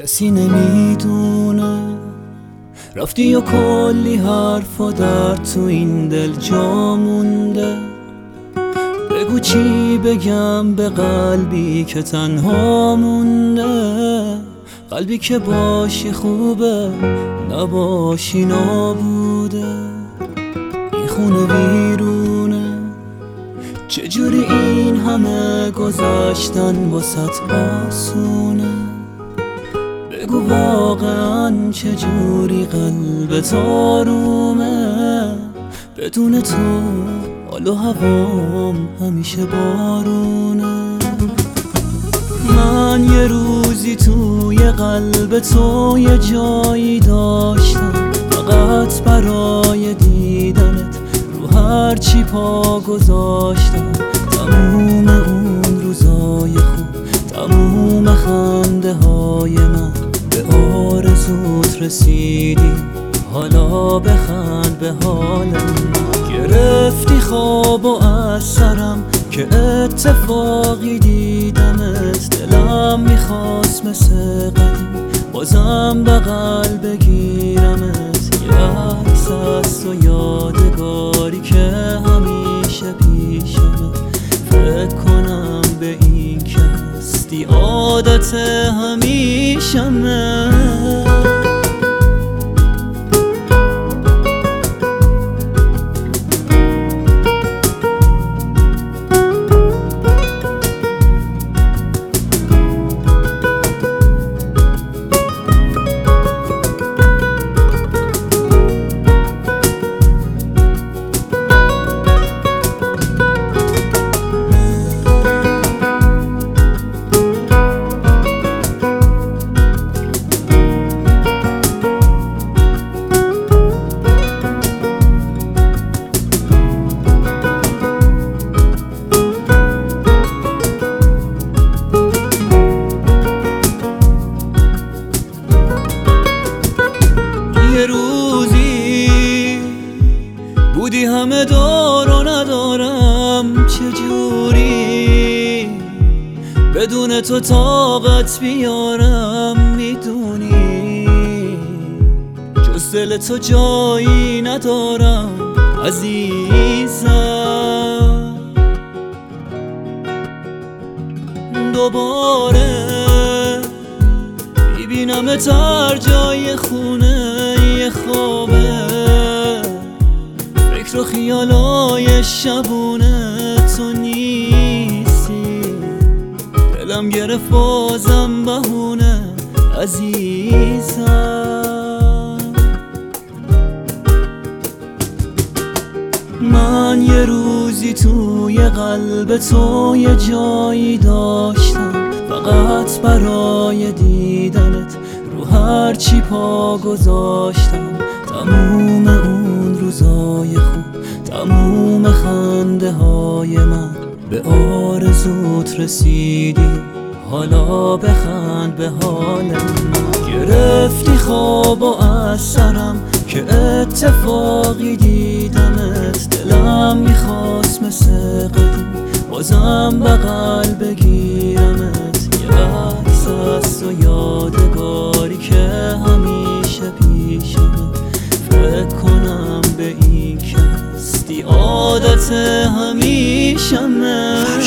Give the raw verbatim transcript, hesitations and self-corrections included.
کسی نمیدونه رفتی و کلی حرف و درد تو این دل جا مونده. بگو چی بگم به قلبی که تنها مونده، قلبی که باشی خوبه نباشی نابوده. این خونه ویرونه، چجوری این همه گذشتن واسط آسونه. بگو واقعا چجوری قلبت آرومه، بدون تو حال و هوام همیشه بارونه. من یه روزی توی قلب تو یه جایی داشتم، فقط برای دیدنت رو هر چی پا گذاشتم. تموم اون روزای خوب، تموم خنده های من، به آرزوت رسیدی حالا بخند به حال من. گرفتی خواب و از سرم که اتفاقی دیدمت، دلم میخواست مثل قدیم بازم بغل بگیرمت. یه عکس است و یادگاری که همیشه پیشمه، فکر کنم به این که هستی عادت همیشمه. یه روزی بودی همه دار و ندارم، چجوری بدون تو طاقت بیارم. میدونی جز دل تو جایی ندارم عزیزم. دوباره میبینم تر جای خونه یه خوابه، فکر و خیالای شبونه تو نیستی. دلم گرفت بازم بهونه عزیزم. من یه روزی توی قلب تو یه جایی داشتم، فقط برای دیدنت رو هر چی پا گذاشتم. تموم اون روزای خوب، تموم خنده های من، به آرزوت رسیدی حالا بخند به حال من. گرفتی خواب و از سرم که اتفاقی دیدمت، دلم میخواست مثل قدیم بازم بغل بگیرمت. یه عکس است و یادگاری که همیشه پیشمه، فکر کنم به این که هستی عادت همیشمه.